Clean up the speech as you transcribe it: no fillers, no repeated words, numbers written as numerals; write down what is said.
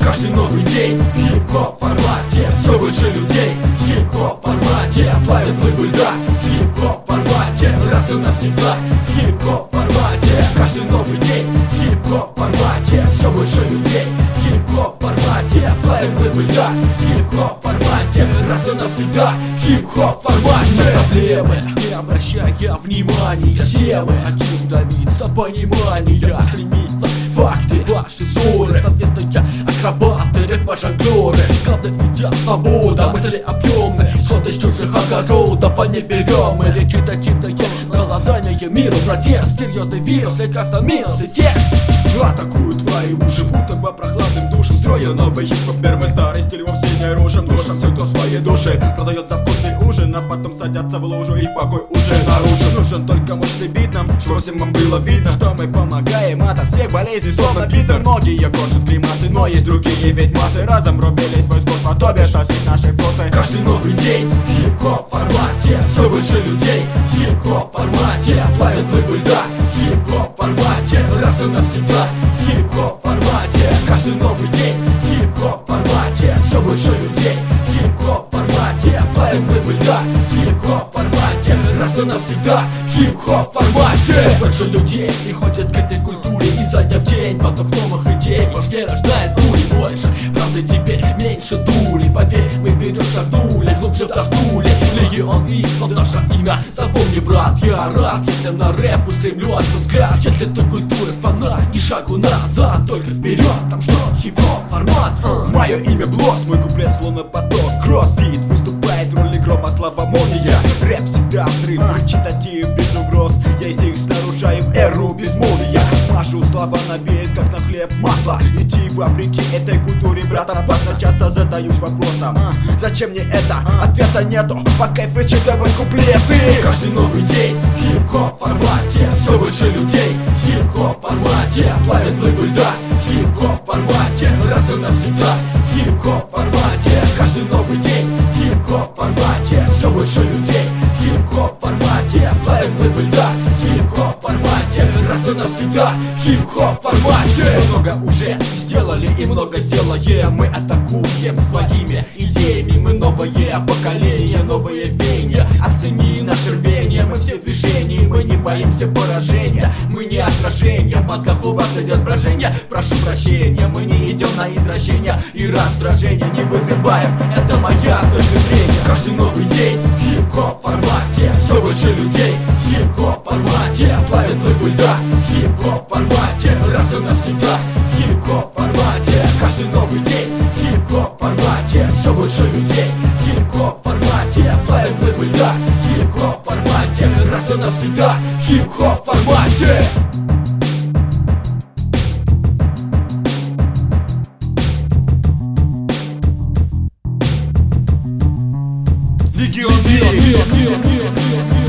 Каждый новый день в хип-хоп формате, все выше людей. В хип-хоп формате плавят глыбы льда. В хип-хоп формате раз и навсегда. В хип-хоп формате каждый новый день. В хип-хоп формате все выше людей. В хип-хоп формате плавят глыбы льда. В хип-хоп формате раз и навсегда. В хип-хоп формате проблемы не обращая внимания. Все мы хотим добиться понимания, стремиться факты, ваши взоры, соответственно, акробаты, рэп-жонглеры. Главное идеал свобода, мысли объемные, исходы из чужих огородов, а не берем мы речитативное голодание миру. Протест, серьезный вирус, лекарство минус и текст. Атакуют твои уши, будто бы прохладным душем. Строя новый хип-хоп мир, мы старый стиль вовсе не рушим. Душам все, кто своей души продает на вкусный ужин, а потом садятся в лужу и покой уже нарушен. Нужен только мощный бит нам, чтобы всем вам было видно, что мы помогаем от всех болезней, словно биты. Многие корчат гримасы, но есть другие, ведь массы разом рубились в искусство, то бишь носить наши вкусы. Каждый новый день в хип-хоп формате, все выше людей. В хип-хоп формате плавят глыбы льда. В хип-хоп формате раз и навсегда. В хип-хоп формате каждый новый день. В хип-хоп формате все выше людей. В хип-хоп формате плавят глыбы льда. В хип-хоп формате раз и навсегда. В хип-хоп формате все больше людей приходят к этой культуре изо дня в день. Поток новых идей вождей рождает дури больше. Правда теперь меньше дури, поверь, мы вперед шагнули, глубже вдохнули. Легион Икс, вот наше имя, запомни, брат, я рад, если на рэп устремлен взгляд. Если ты культуры фанат, ни шагу назад, только вперед, там что, хип-хоп формат. Мое имя Блос, мой куплет словно поток. Кроссфит выступает в роли грома, слава молния. Рэп всегда взрыв, речитатив без угроз. Я стих нарушаем эру безмолвия. Машу слова набеет, как на хлеб масло. Идти вопреки этой культуре, брат, опасно. Часто задаюсь вопросом, зачем мне это? Ответа нету, по кайфу считывать куплеты. Каждый новый день в хип-хоп формате, все выше людей. В хип-хоп формате плавят глыбы льда. В хип-хоп формате раз и навсегда. В хип-хоп формате каждый новый день. В хип-хоп формате все выше людей. В хип-хоп формате плавят глыбы льда. В хип-хоп формате раз и навсегда. В хип-хоп формате много уже сделали и много сделаем. Мы атакуем своими идеями. Мы новое поколение, новые веяния. Оцени наше рвение, мы все в движении. Мы не боимся поражения, мы не отражение. В мозгах у вас идет брожение. Прошу прощения, мы не идем на извращение и раздражение не вызываем, это моя точка зрения. Каждый новый день в хип-хоп формате, все выше людей. В хип-хоп формате плавят глыбы льда. В хип-хоп формате раз и навсегда. В хип-хоп формате каждый новый день. В хип-хоп формате все выше людей. В хип-хоп формате плавят глыбы льда. В хип-хоп формате раз и навсегда. В хип-хоп формате. Легион